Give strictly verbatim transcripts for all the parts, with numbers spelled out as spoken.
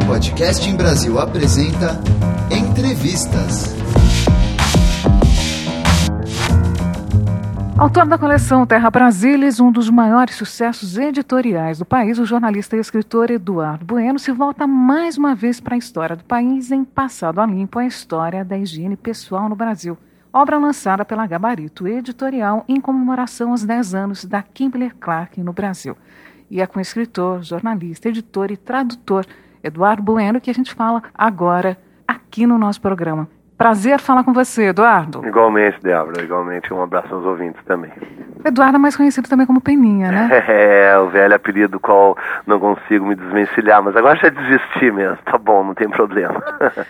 Podcast em Brasil apresenta Entrevistas. Autor da coleção Terra Brasilis, um dos maiores sucessos editoriais do país, o jornalista e escritor Eduardo Bueno se volta mais uma vez para a história do país em Passado a Limpo, a história da higiene pessoal no Brasil. Obra lançada pela Gabarito Editorial em comemoração aos dez anos da Kimberly-Clark no Brasil. E é com o escritor, jornalista, editor e tradutor Eduardo Bueno que a gente fala agora aqui no nosso programa. Prazer falar com você, Eduardo. Igualmente, Débora, igualmente. Um abraço aos ouvintes também. Eduardo é mais conhecido também como Peninha, né? É, o velho apelido do qual não consigo me desvencilhar, mas agora já desisti mesmo. Tá bom, não tem problema.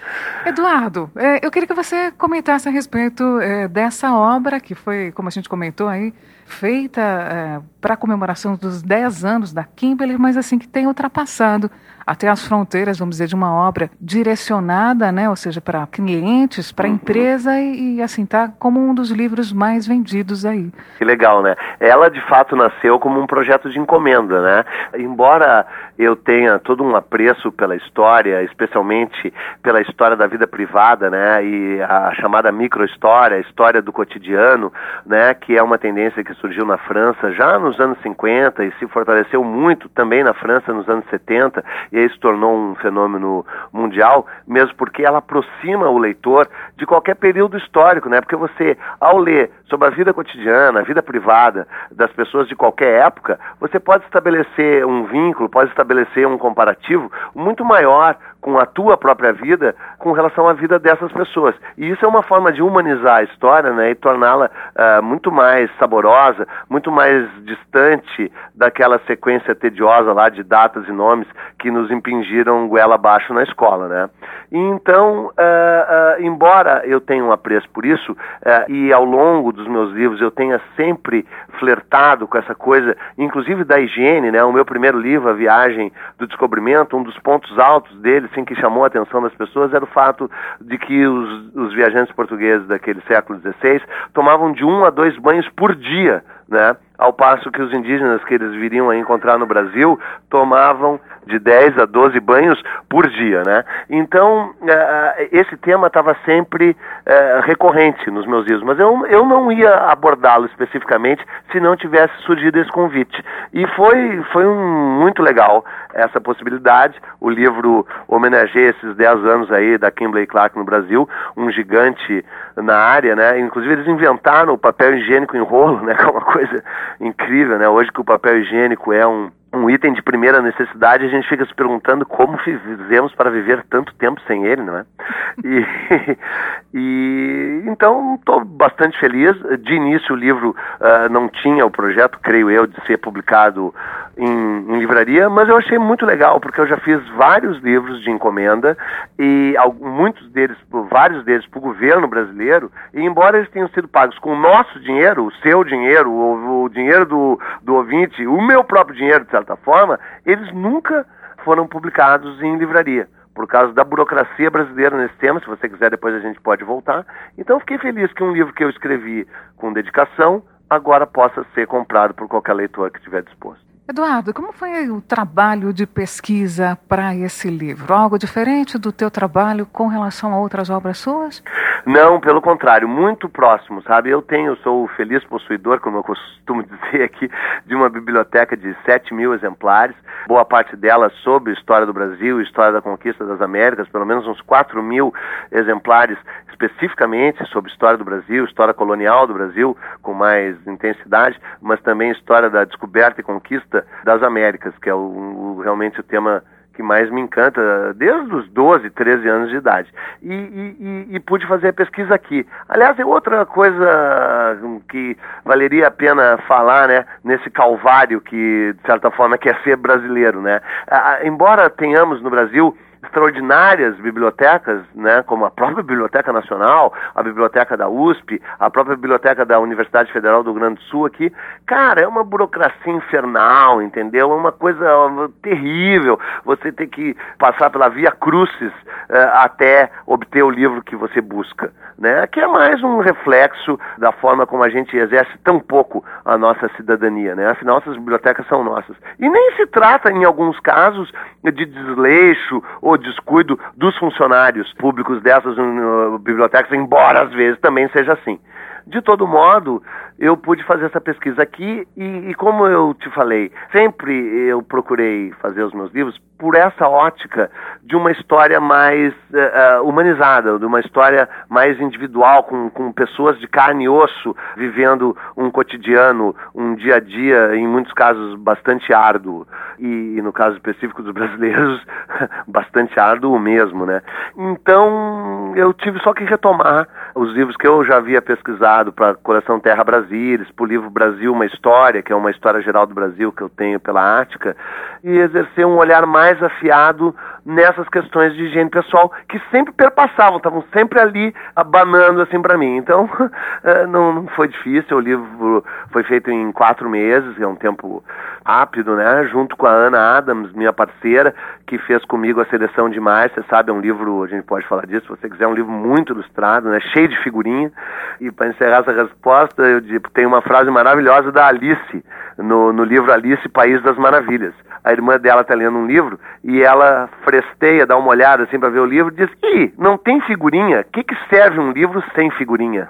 Eduardo, é, eu queria que você comentasse a respeito é, dessa obra que foi, como a gente comentou aí, feita é, para a comemoração dos dez anos da Kimberly, mas assim que tem ultrapassado até as fronteiras, vamos dizer, de uma obra direcionada, né, ou seja, para clientes, para a uhum. empresa e, e assim, tá como um dos livros mais vendidos aí. Que legal, né? Ela, de fato, nasceu como um projeto de encomenda, né? Embora eu tenha todo um apreço pela história, especialmente pela história da vida privada, né, e a chamada micro-história, a história do cotidiano, né, que é uma tendência que surgiu na França já nos anos cinquenta e se fortaleceu muito também na França nos anos setenta, e aí se tornou um fenômeno mundial, mesmo porque ela aproxima o leitor de qualquer período histórico, né? Porque você, ao ler sobre a vida cotidiana, a vida privada das pessoas de qualquer época, você pode estabelecer um vínculo, pode estabelecer um comparativo muito maior com a tua própria vida com relação à vida dessas pessoas. E isso é uma forma de humanizar a história, né, e torná-la uh, muito mais saborosa, muito mais distante daquela sequência tediosa lá de datas e nomes que nos impingiram goela abaixo na escola, né? E então, uh, uh, embora eu tenha um apreço por isso, uh, e ao longo dos meus livros eu tenha sempre flertado com essa coisa, inclusive da higiene, né? O meu primeiro livro, A Viagem do Descobrimento, um dos pontos altos dele, assim, que chamou a atenção das pessoas era o fato de que os, os viajantes portugueses daquele século dezesseis tomavam de um a dois banhos por dia, né? Ao passo que os indígenas que eles viriam a encontrar no Brasil tomavam de dez a doze banhos por dia, né? Então, uh, esse tema estava sempre uh, recorrente nos meus livros, mas eu, eu não ia abordá-lo especificamente se não tivesse surgido esse convite. E foi, foi um, muito legal essa possibilidade. O livro homenageia esses dez anos aí da Kimberly-Clark no Brasil, um gigante na área, né? Inclusive eles inventaram o papel higiênico em rolo, né? Que é uma coisa incrível, né? Hoje que o papel higiênico é um um item de primeira necessidade, a gente fica se perguntando como fizemos para viver tanto tempo sem ele, não é? E, e então estou bastante feliz. De início o livro uh, não tinha o projeto, creio eu, de ser publicado em, em livraria, mas eu achei muito legal, porque eu já fiz vários livros de encomenda, e muitos deles, vários deles para o governo brasileiro, e embora eles tenham sido pagos com o nosso dinheiro, o seu dinheiro, o, o dinheiro do, do ouvinte, o meu próprio dinheiro, de certa forma, eles nunca foram publicados em livraria, por causa da burocracia brasileira nesse tema. Se você quiser, depois a gente pode voltar. Então, fiquei feliz que um livro que eu escrevi com dedicação agora possa ser comprado por qualquer leitor que estiver disposto. Eduardo, como foi o trabalho de pesquisa para esse livro? Algo diferente do teu trabalho com relação a outras obras suas? Não, pelo contrário, muito próximo, sabe? Eu tenho, sou o feliz possuidor, como eu costumo dizer aqui, de uma biblioteca de sete mil exemplares, boa parte delas sobre história do Brasil, história da conquista das Américas, pelo menos uns quatro mil exemplares especificamente sobre história do Brasil, história colonial do Brasil, com mais intensidade, mas também história da descoberta e conquista das Américas, que é o, o, realmente o tema que mais me encanta desde os doze, treze anos de idade. E, e, e, e pude fazer a pesquisa aqui. Aliás, é outra coisa que valeria a pena falar, né, nesse calvário que, de certa forma, quer ser brasileiro, né? Ah, embora tenhamos no Brasil extraordinárias bibliotecas, né, como a própria Biblioteca Nacional, a Biblioteca da U S P, a própria Biblioteca da Universidade Federal do Rio Grande do Sul aqui. Cara, é uma burocracia infernal, entendeu? É uma coisa terrível você ter que passar pela via crucis uh, até obter o livro que você busca, né? Que é mais um reflexo da forma como a gente exerce tão pouco a nossa cidadania, né? Afinal, essas bibliotecas são nossas. E nem se trata, em alguns casos, de desleixo ou descuido dos funcionários públicos dessas uh, bibliotecas, embora às vezes também seja assim. De todo modo, eu pude fazer essa pesquisa aqui e, e como eu te falei, sempre eu procurei fazer os meus livros por essa ótica de uma história mais uh, humanizada, de uma história mais individual, com, com pessoas de carne e osso, vivendo um cotidiano, um dia a dia, em muitos casos, bastante árduo. E, e no caso específico dos brasileiros, bastante árduo mesmo, né? Então, eu tive só que retomar os livros que eu já havia pesquisado para Coleção Terra Brasília, para o livro Brasil, uma História, que é uma história geral do Brasil que eu tenho pela Ática, e exercer um olhar mais afiado nessas questões de higiene pessoal que sempre perpassavam, estavam sempre ali abanando assim para mim. Então, não, não foi difícil, o livro foi feito em quatro meses, que é um tempo rápido, né? Junto com a Ana Adams, minha parceira, que fez comigo a seleção de mais. Você sabe, é um livro, a gente pode falar disso, se você quiser, é um livro muito ilustrado, né? Cheio de figurinha. E para encerrar essa resposta, eu digo, tem uma frase maravilhosa da Alice, no, no livro Alice, País das Maravilhas. A irmã dela está lendo um livro e ela fresteia, dá uma olhada assim para ver o livro e diz: ih, não tem figurinha? O que, que serve um livro sem figurinha?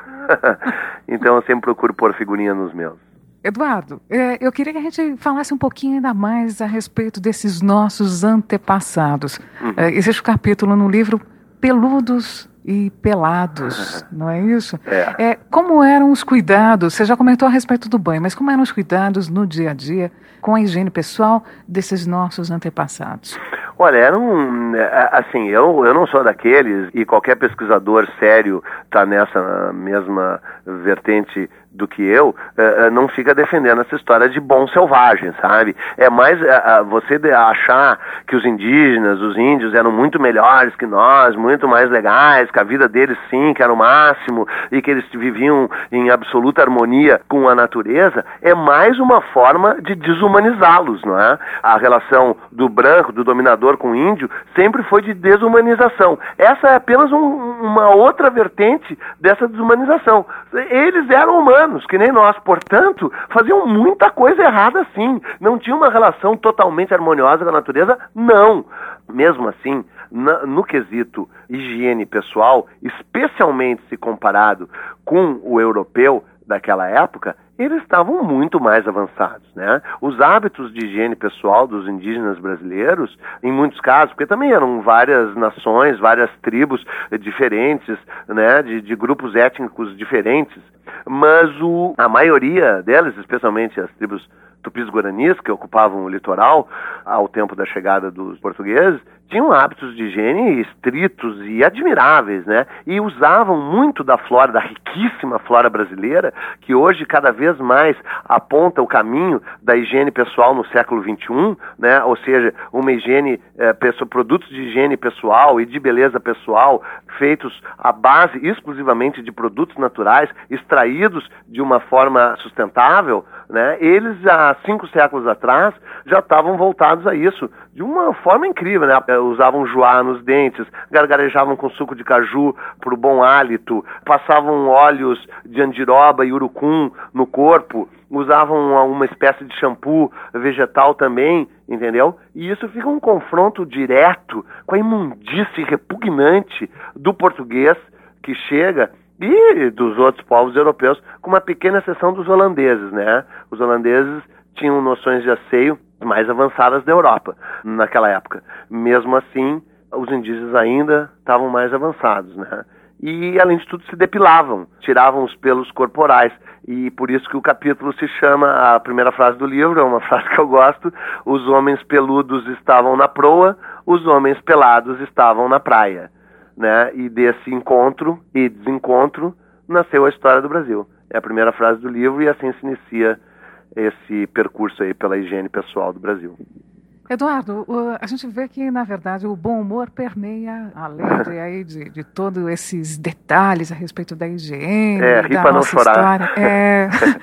Então eu sempre procuro pôr figurinha nos meus. Eduardo, eu queria que a gente falasse um pouquinho ainda mais a respeito desses nossos antepassados. Uhum. Existe um capítulo no livro Peludos e Pelados, não é isso? É. É, como eram os cuidados, você já comentou a respeito do banho, mas como eram os cuidados no dia a dia com a higiene pessoal desses nossos antepassados? Olha, era um, assim, eu, eu não sou daqueles, e qualquer pesquisador sério está nessa mesma vertente do que eu, uh, não fica defendendo essa história de bom selvagem, sabe? É mais uh, você achar que os indígenas, os índios eram muito melhores que nós, muito mais legais, que a vida deles sim, que era o máximo, e que eles viviam em absoluta harmonia com a natureza, é mais uma forma de desumanizá-los, não é? A relação do branco, do dominador com o índio, sempre foi de desumanização. Essa é apenas um, uma outra vertente dessa desumanização. Eles eram humanos, que nem nós, portanto, faziam muita coisa errada sim. Não tinha uma relação totalmente harmoniosa com a natureza, não. Mesmo assim, na, no quesito higiene pessoal, especialmente se comparado com o europeu daquela época, eles estavam muito mais avançados, né? Os hábitos de higiene pessoal dos indígenas brasileiros, em muitos casos, porque também eram várias nações, várias tribos diferentes, né? De, de grupos étnicos diferentes, mas o, a maioria delas, especialmente as tribos tupis-guaranis, que ocupavam o litoral ao tempo da chegada dos portugueses, tinham hábitos de higiene estritos e admiráveis, né? E usavam muito da flora, da riquíssima flora brasileira, que hoje cada vez mais aponta o caminho da higiene pessoal no século vinte e um, né? Ou seja, uma higiene, eh, produtos de higiene pessoal e de beleza pessoal feitos à base exclusivamente de produtos naturais, extraídos de uma forma sustentável, né? Eles, há cinco séculos atrás, já estavam voltados a isso, de uma forma incrível, né? Usavam joá nos dentes, gargarejavam com suco de caju para o bom hálito, passavam óleos de andiroba e urucum no corpo, usavam uma espécie de shampoo vegetal também, entendeu? E isso fica um confronto direto com a imundície repugnante do português que chega e dos outros povos europeus, com uma pequena exceção dos holandeses, né? Os holandeses tinham noções de asseio mais avançadas da Europa naquela época. Mesmo assim, os indígenas ainda estavam mais avançados, né? E, além de tudo, se depilavam, tiravam os pelos corporais. E por isso que o capítulo se chama, a primeira frase do livro, é uma frase que eu gosto: os homens peludos estavam na proa, os homens pelados estavam na praia. Né? E desse encontro e desencontro nasceu a história do Brasil. É a primeira frase do livro e assim se inicia esse percurso aí pela higiene pessoal do Brasil. Eduardo, a gente vê que, na verdade, o bom humor permeia, além de, aí, de, de todos esses detalhes a respeito da higiene, é, da pra nossa não história. É,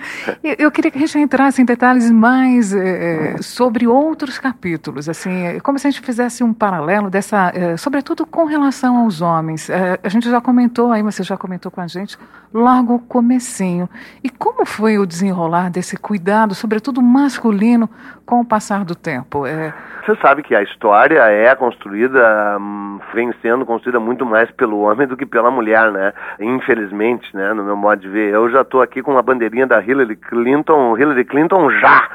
eu queria que a gente entrasse em detalhes mais é, sobre outros capítulos, assim, como se a gente fizesse um paralelo dessa, é, sobretudo com relação aos homens. É, a gente já comentou, aí você já comentou com a gente, logo o comecinho. E como foi o desenrolar desse cuidado, sobretudo masculino, com o passar do tempo? É, Você sabe que a história é construída, vem sendo construída muito mais pelo homem do que pela mulher, né? Infelizmente, né? No meu modo de ver. Eu já estou aqui com uma bandeirinha da Hillary Clinton, Hillary Clinton já,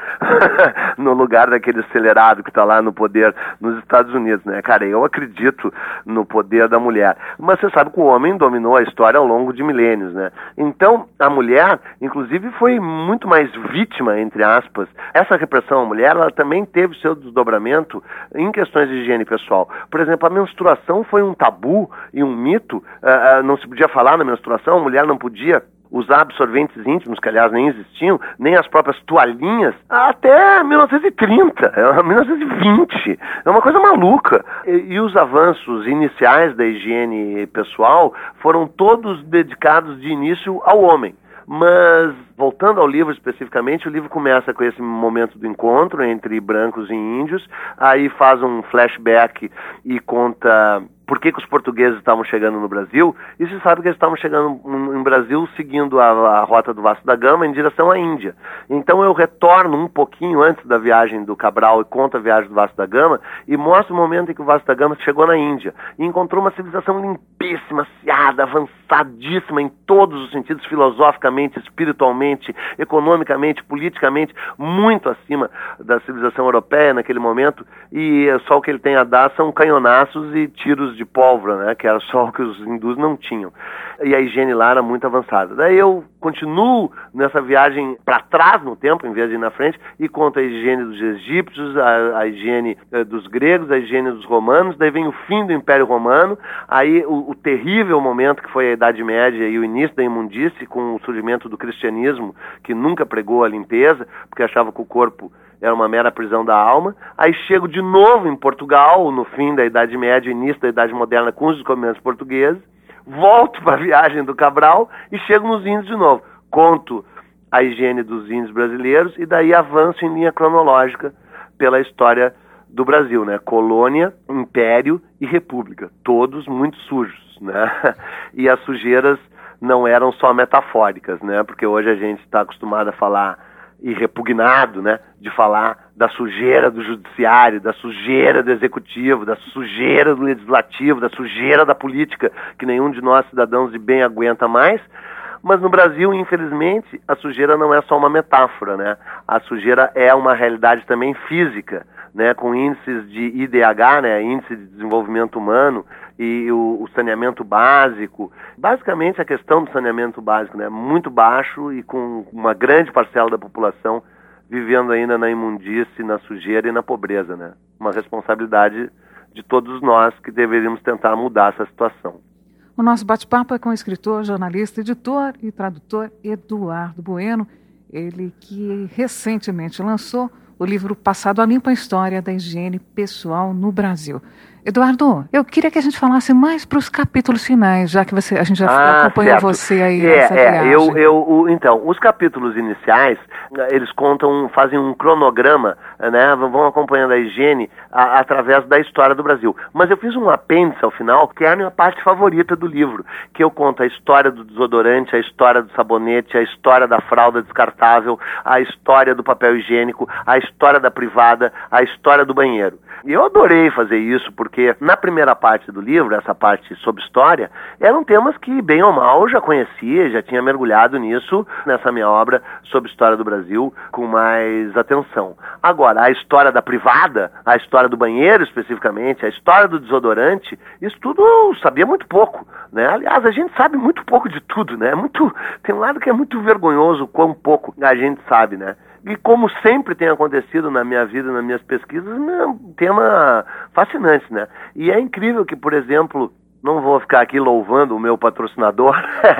no lugar daquele acelerado que está lá no poder nos Estados Unidos, né? Cara, eu acredito no poder da mulher. Mas você sabe que o homem dominou a história ao longo de milênios, né? Então, a mulher, inclusive, foi muito mais vítima, entre aspas. Essa repressão à mulher, ela também teve seu desdobramento em questões de higiene pessoal. Por exemplo, a menstruação foi um tabu e um mito. Uh, uh, não se podia falar na menstruação, a mulher não podia usar absorventes íntimos, que aliás nem existiam, nem as próprias toalhinhas, até mil novecentos e trinta, mil novecentos e vinte. É uma coisa maluca. E, e os avanços iniciais da higiene pessoal foram todos dedicados de início ao homem. Mas, voltando ao livro especificamente, o livro começa com esse momento do encontro entre brancos e índios, aí faz um flashback e conta por que, que os portugueses estavam chegando no Brasil, e se sabe que eles estavam chegando no Brasil seguindo a, a rota do Vasco da Gama em direção à Índia. Então eu retorno um pouquinho antes da viagem do Cabral e conto a viagem do Vasco da Gama e mostro o momento em que o Vasco da Gama chegou na Índia e encontrou uma civilização limpíssima, aciada, avançadíssima em todos os sentidos, filosoficamente, espiritualmente, economicamente, politicamente, muito acima da civilização europeia naquele momento, e só o que ele tem a dar são canhonaços e tiros de pólvora, né, que era só o que os hindus não tinham. E a higiene lá era muito avançada. Daí eu continuo nessa viagem para trás no tempo, em vez de ir na frente, e conto a higiene dos egípcios, a, a higiene eh, dos gregos, a higiene dos romanos, daí vem o fim do Império Romano, aí o, o terrível momento que foi a Idade Média e o início da imundície, com o surgimento do cristianismo, que nunca pregou a limpeza, porque achava que o corpo era uma mera prisão da alma. Aí chego de novo em Portugal, no fim da Idade Média, início da Idade Moderna, com os descobrimentos portugueses, volto para a viagem do Cabral e chego nos índios de novo. Conto a higiene dos índios brasileiros e daí avanço em linha cronológica pela história do Brasil, né? Colônia, Império e República, todos muito sujos, né? E as sujeiras não eram só metafóricas, né? Porque hoje a gente está acostumado a falar e repugnado, né, de falar da sujeira do judiciário, da sujeira do executivo, da sujeira do legislativo, da sujeira da política, que nenhum de nós cidadãos de bem aguenta mais. Mas no Brasil, infelizmente, a sujeira não é só uma metáfora, né? A sujeira é uma realidade também física, né? Com índices de I D H, né? Índice de Desenvolvimento Humano, e o, o saneamento básico. Basicamente, a questão do saneamento básico, né? Muito baixo e com uma grande parcela da população vivendo ainda na imundície, na sujeira e na pobreza, né? Uma responsabilidade de todos nós que deveríamos tentar mudar essa situação. O nosso bate-papo é com o escritor, jornalista, editor e tradutor Eduardo Bueno, ele que recentemente lançou o livro Passado a Limpo, a História da Higiene Pessoal no Brasil. Eduardo, eu queria que a gente falasse mais para os capítulos finais, já que você, a gente já ah, acompanhou certo. Você aí é, nessa é, viagem. Eu, eu, o, então, os capítulos iniciais, eles contam, fazem um cronograma, né, vão acompanhando a higiene a, através da história do Brasil. Mas eu fiz um apêndice ao final, que é a minha parte favorita do livro, que eu conto a história do desodorante, a história do sabonete, a história da fralda descartável, a história do papel higiênico, a história da privada, a história do banheiro. E eu adorei fazer isso, porque na primeira parte do livro, essa parte sobre história, eram temas que, bem ou mal, eu já conhecia, já tinha mergulhado nisso, nessa minha obra sobre história do Brasil, com mais atenção. Agora, a história da privada, a história do banheiro especificamente, a história do desodorante, isso tudo eu sabia muito pouco, né? Aliás, a gente sabe muito pouco de tudo, né? Muito, tem um lado que é muito vergonhoso quão pouco a gente sabe, né? E como sempre tem acontecido na minha vida, nas minhas pesquisas, é um tema fascinante, né? E é incrível que, por exemplo, não vou ficar aqui louvando o meu patrocinador,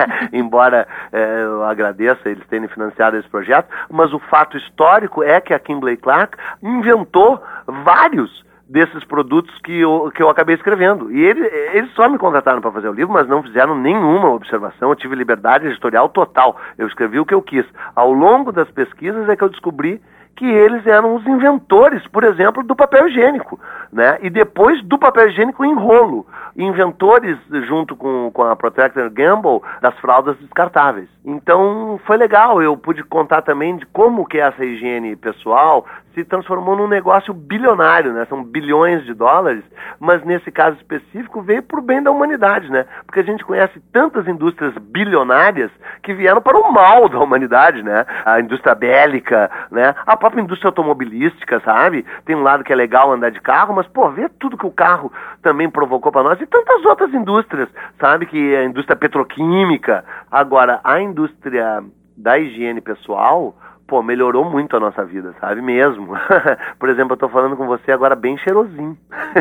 embora é, eu agradeça eles terem financiado esse projeto, mas o fato histórico é que a Kimberly Clark inventou vários desses produtos que eu, que eu acabei escrevendo. E ele, eles só me contrataram para fazer o livro, mas não fizeram nenhuma observação. Eu tive liberdade editorial total. Eu escrevi o que eu quis. Ao longo das pesquisas é que eu descobri que eles eram os inventores, por exemplo, do papel higiênico, né? E depois do papel higiênico em rolo, inventores, junto com, com a Procter and Gamble, das fraldas descartáveis. Então foi legal, eu pude contar também de como que essa higiene pessoal se transformou num negócio bilionário, né? São bilhões de dólares, mas nesse caso específico veio para o bem da humanidade, né? Porque a gente conhece tantas indústrias bilionárias que vieram para o mal da humanidade, né? A indústria bélica, né? A própria indústria automobilística, sabe? Tem um lado que é legal andar de carro, mas, pô, vê tudo que o carro também provocou para nós e tantas outras indústrias, sabe? Que a indústria petroquímica. Agora, a indústria da higiene pessoal, pô, melhorou muito a nossa vida, sabe mesmo? Por exemplo, eu tô falando com você agora bem cheirosinho.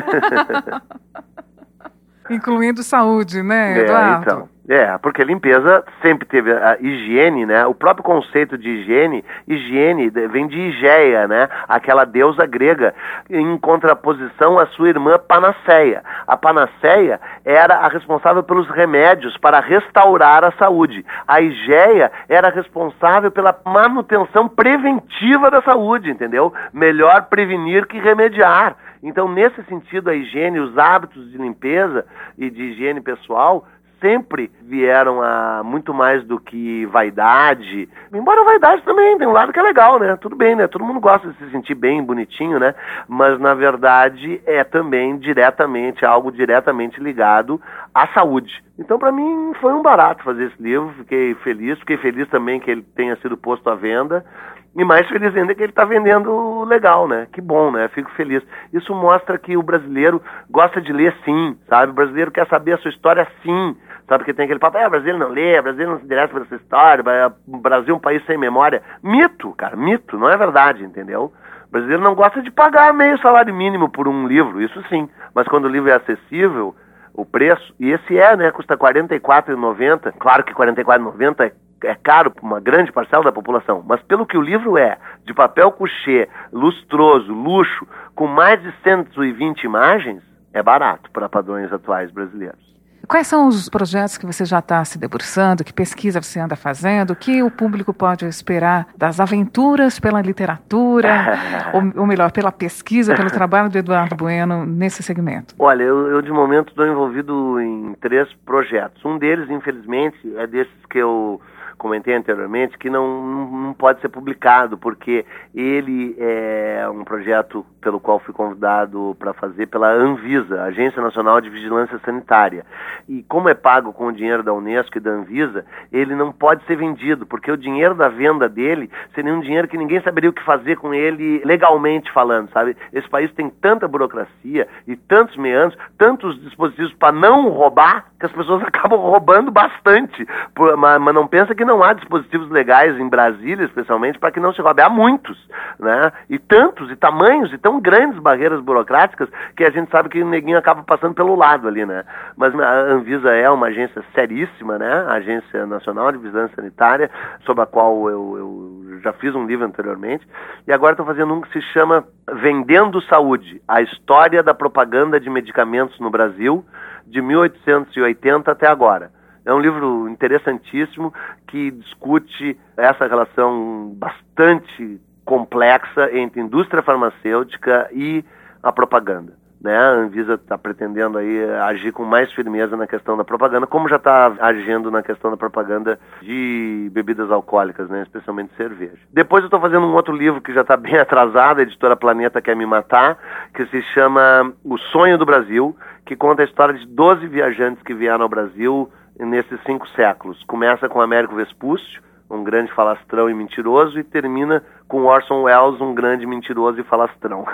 Incluindo saúde, né, é, Eduardo? Então, é, porque limpeza sempre teve a higiene, né? O próprio conceito de higiene, higiene vem de Higeia, né? Aquela deusa grega, em contraposição à sua irmã Panaceia. A Panaceia era a responsável pelos remédios para restaurar a saúde. A Higeia era responsável pela manutenção preventiva da saúde, entendeu? Melhor prevenir que remediar. Então, nesse sentido, a higiene, os hábitos de limpeza e de higiene pessoal sempre vieram a muito mais do que vaidade. Embora a vaidade também tem um lado que é legal, né? Tudo bem, né? Todo mundo gosta de se sentir bem, bonitinho, né? Mas, na verdade, é também diretamente, algo diretamente ligado à saúde. Então, para mim, foi um barato fazer esse livro. Fiquei feliz. Fiquei feliz também que ele tenha sido posto à venda. E mais feliz ainda que ele está vendendo legal, né? Que bom, né? Fico feliz. Isso mostra que o brasileiro gosta de ler sim, sabe? O brasileiro quer saber a sua história sim. Sabe que tem aquele papo, é, o brasileiro não lê, o brasileiro não se interessa por essa história, o Brasil é um país sem memória. Mito, cara, mito, não é verdade, entendeu? O brasileiro não gosta de pagar meio salário mínimo por um livro, isso sim. Mas quando o livro é acessível, o preço, e esse é, né, custa quarenta e quatro reais e noventa centavos, claro que quarenta e quatro reais e noventa centavos é é caro para uma grande parcela da população, mas pelo que o livro é, de papel couché, lustroso, luxo, com mais de cento e vinte imagens, é barato para padrões atuais brasileiros. Quais são os projetos que você já está se debruçando, que pesquisa você anda fazendo, o que o público pode esperar das aventuras pela literatura, ou, ou melhor, pela pesquisa, pelo trabalho do Eduardo Bueno nesse segmento? Olha, eu, eu de momento estou envolvido em três projetos. Um deles, infelizmente, é desses que eu comentei anteriormente, que não, não pode ser publicado, porque ele é um projeto pelo qual fui convidado para fazer pela Anvisa, Agência Nacional de Vigilância Sanitária. E como é pago com o dinheiro da Unesco e da Anvisa, ele não pode ser vendido, porque o dinheiro da venda dele seria um dinheiro que ninguém saberia o que fazer com ele legalmente falando, sabe? Esse país tem tanta burocracia e tantos meandros, tantos dispositivos para não roubar, que as pessoas acabam roubando bastante. Mas não pensa que não há dispositivos legais em Brasília, especialmente, para que não se roube. Há muitos, né? E tantos, e tamanhos, e tão grandes barreiras burocráticas que a gente sabe que o neguinho acaba passando pelo lado ali, né? Mas a Anvisa é uma agência seríssima, né? A Agência Nacional de Vigilância Sanitária, sobre a qual eu, eu já fiz um livro anteriormente, e agora estou fazendo um que se chama Vendendo Saúde, a história da propaganda de medicamentos no Brasil, de mil oitocentos e oitenta até agora. É um livro interessantíssimo que discute essa relação bastante complexa entre indústria farmacêutica e a propaganda, né? A Anvisa está pretendendo aí agir com mais firmeza na questão da propaganda, como já está agindo na questão da propaganda de bebidas alcoólicas, né? Especialmente cerveja. Depois eu estou fazendo um outro livro que já está bem atrasado, a editora Planeta Quer Me Matar, que se chama O Sonho do Brasil, que conta a história de doze viajantes que vieram ao Brasil nesses cinco séculos. Começa com Américo Vespúcio, um grande falastrão e mentiroso, e termina com Orson Welles, um grande mentiroso e falastrão.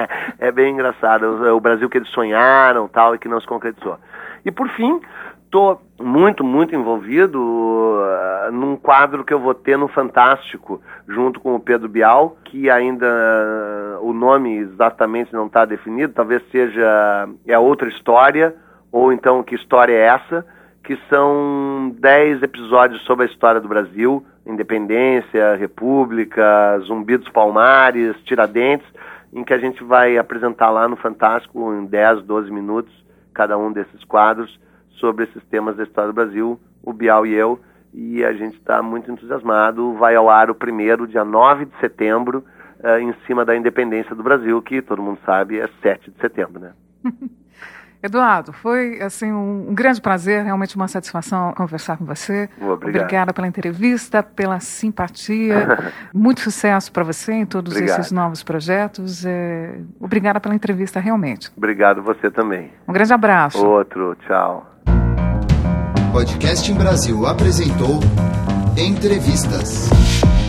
É bem engraçado, o Brasil que eles sonharam, tal, e que não se concretizou. E por fim, estou muito, muito envolvido uh, num quadro que eu vou ter no Fantástico, junto com o Pedro Bial, que ainda uh, o nome exatamente não está definido, talvez seja é outra história, ou então que história é essa, que são dez episódios sobre a história do Brasil, Independência, República, Zumbi dos Palmares, Tiradentes, em que a gente vai apresentar lá no Fantástico em dez, doze minutos, cada um desses quadros, sobre esses temas da história do Brasil, o Bial e eu, e a gente está muito entusiasmado. Vai ao ar o primeiro, dia nove de setembro, uh, em cima da independência do Brasil, que todo mundo sabe é sete de setembro, né? Eduardo, foi assim um, um grande prazer, realmente uma satisfação conversar com você. Obrigado. Obrigada pela entrevista, pela simpatia. Muito sucesso para você em todos Obrigado. esses novos projetos. É... Obrigada pela entrevista, realmente. Obrigado você também. Um grande abraço. Outro, tchau. Podcast em Brasil apresentou Entrevistas.